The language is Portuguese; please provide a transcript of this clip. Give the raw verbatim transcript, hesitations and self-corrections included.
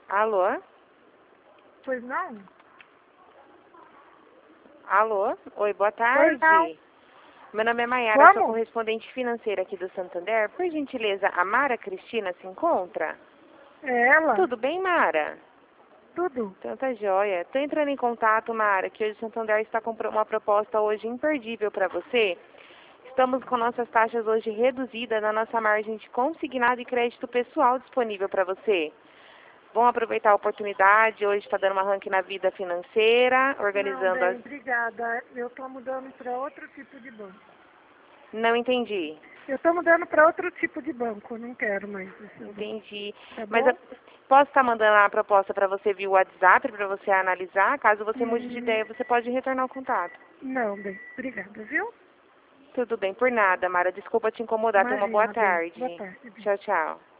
Alô? Pois não? Alô? Oi, boa Pois não. tarde. Meu nome é Maiara, sou Como? correspondente financeira aqui do Santander. Por gentileza, a Mara Cristina se encontra? É ela? Tudo bem, Mara? Tudo. Então tá joia. Estou entrando em contato, Mara, que hoje o Santander está com pro- uma proposta hoje imperdível para você. Estamos com nossas taxas hoje reduzidas na nossa margem de consignado e crédito pessoal disponível para você. Vamos aproveitar a oportunidade, hoje está dando uma arranque na vida financeira, Não, organizando bem, as... obrigada. Eu estou mudando para outro tipo de banco. Não entendi. Eu estou mudando para outro tipo de banco. Não quero mais esse banco. Entendi. Tá Mas bom? eu posso estar mandando a proposta para você via WhatsApp, para você analisar? Caso você mude de Hum, ideia, você pode retornar o contato. não, bem, obrigada, viu? Tudo bem, por nada, Mara. Desculpa te incomodar. Tenha uma boa Imagina, bem. Boa tarde. tarde, bem. Tchau, tchau.